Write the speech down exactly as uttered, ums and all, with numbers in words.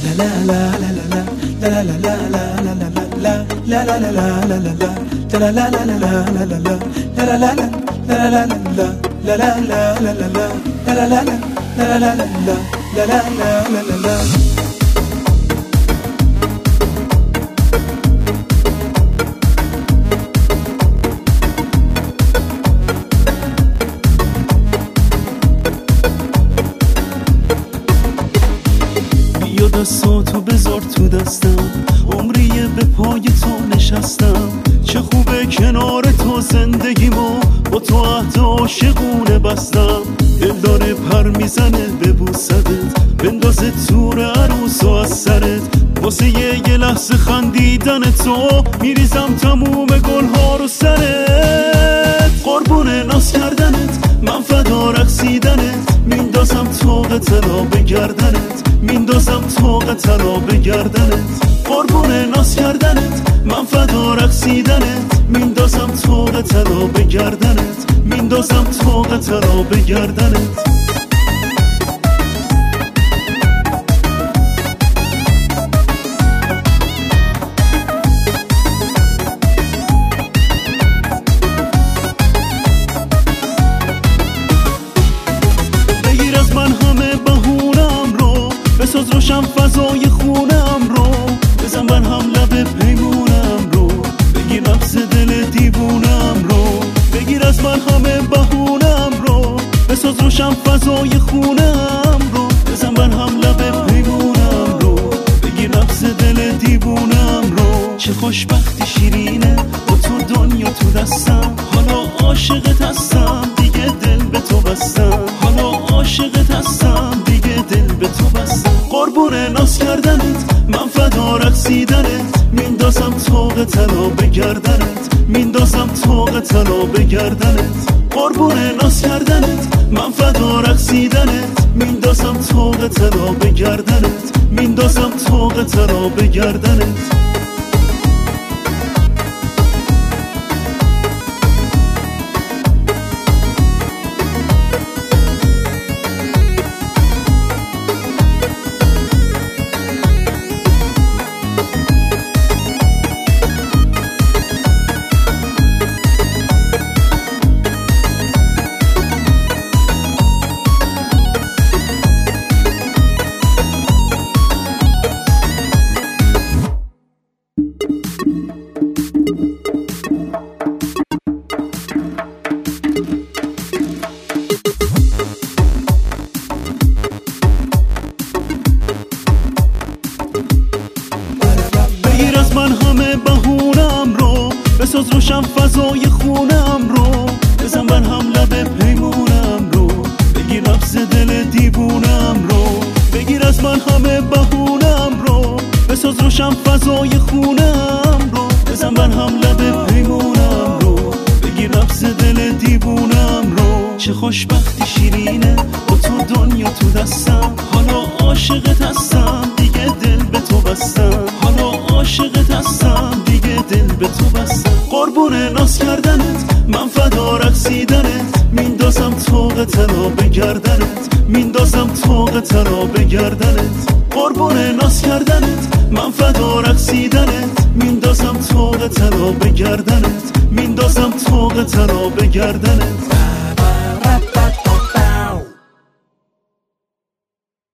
بیا دستاتو بذار تو دستم، عمریه به پای تو نشستم. چه خوبه کنار تو زندگیمو با تو عهد عاشقونه بستم. دل داره پر میزنه به بوسدت، بندازه تور عروس و از سرت. واسه یه لحظه خندیدن تو میریزم تموم گلها رو سرت. قربون ناز کردنت من فدا رقصیدنت، میندازم طوق طلا به گردنت، میندازم طوق طلا به گردنت. قربون ناز کردنت من فدا رقصیدنت، میندازم طوق طلا به گردنت، میندازم طوق طلا به گردنت. بگیر از من همه بهونم رو، بساز روشن فضای خونم رو، بزن بر هم لب پیمونم رو، بگیر نبض دل دیوونم رو. بگیر از من همه بهونم رو، بساز روشن فضای خونم رو، بزن بر هم لب پیمونم رو، بگیر نبض دل دیوونم رو. چه خوشبختی شیرینه با تو دنیا تو دستم، حالا عاشقت هستم دیگه دل به تو بستم، حالا عاشقت هستم دیگه دل به تو بستم. قربون ناز کردنت من فدا رقصیدنت، میندازم طوق طلا به گردنت، میندازم طوق طلا به گردنت. قربون ناز کردنت من فدا رقصیدنت، میندازم طوق طلا به گردنت، میندازم طوق طلا به گردنت. من همه بهونم رو، بساز روشن فضای خونم رو، بزن بر هم لب پیمونم رو، بگیر نبض دل دیوونم رو. بگیر از من همه بهونم رو، بساز روشن فضای خونم رو، بزن بر هم لب پیمونم رو، بگیر نبض دل دیوونم رو. چه خوشبختی شیرینه با تو دنیا تو دستم، حالا عاشقت هستم دیگه دل به تو بستم، حالا عاشقت هستم دیگه دل به تو بستم. قربون ناز کردنت من فدا رقصیدنت، میندازم طوق طلا به گردنت، میندازم طوق طلا به گردنت. قربون ناز کردنت من فدا رقصیدنت، میندازم طوق طلا به گردنت، میندازم طوق طلا به گردنت.